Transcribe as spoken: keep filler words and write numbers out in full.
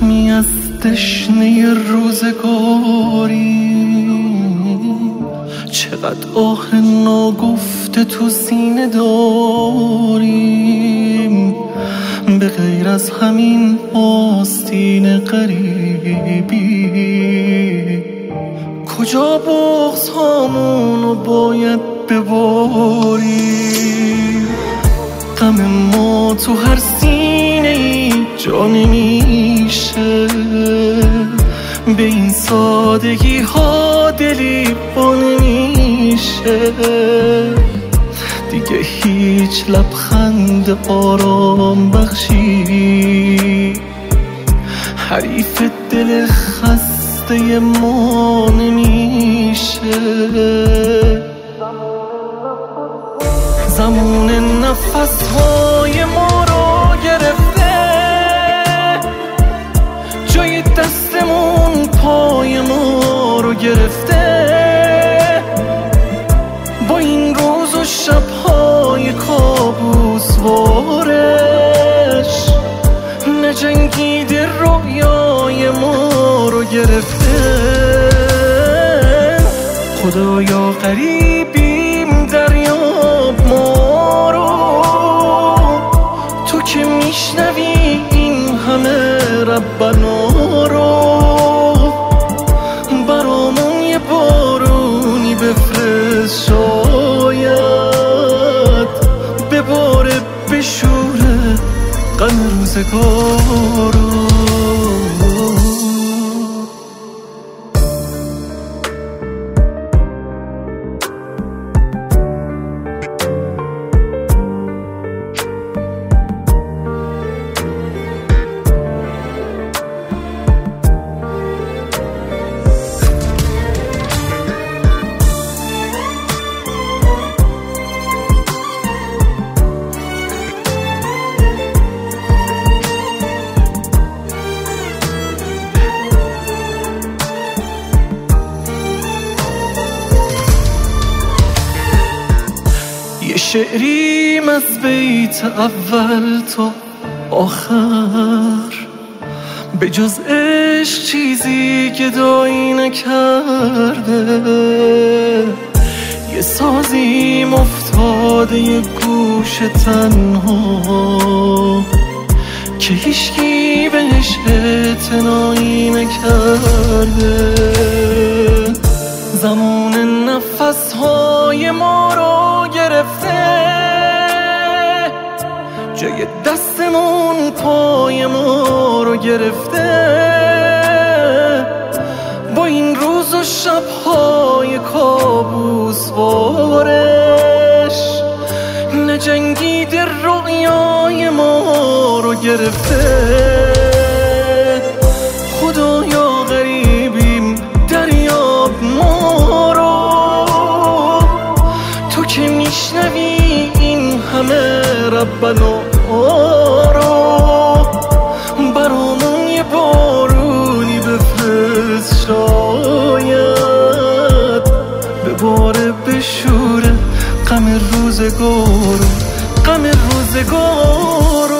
زخمی از تشنه روزگاری، چقدر آه ناگفته تو سینه داریم، به غیر از همین آستین غریبی. کجا بغض هامونو باید بباریم؟ غم ما تو هر سینه ای جا نمیشه، به این سادگی ها دلی با نمیشه. دیگه هیچ لبخند آرام بخشی حریف دل خسته ما نمیشه. زمان نفس های ما رو گرفته، جای دستمون پای ما رو گرفته. با این روز و شبهای کابوس وارش، نجنگیده رویای ما رو گرفته. خدایا غریبیم دریاب ما رو، تو که میشنوی این همه ربنا رو. برامون یه بارونی بفرست، شاید بباره بشوره غم روزگار رو. شعریم از بیت اول تا آخر، به جز عشق چیزی گدایی نکرده. یه سازیم افتاده یه گوش تنها، که هیچکی بهش اعتنایی نکرده. زمان نفس های ما رو گرفته، جای دستمون پای ما رو گرفته. با این روز و شبهای کابوس وارش، نجنگیده رویای ما رو گرفته. خدایا غریبیم دریاب ما رو، تو که میشنوی این همه ربنا رو. برامون یه بارونی بفرست، شاید بباره بشوره غم روزگار، غم روزگار.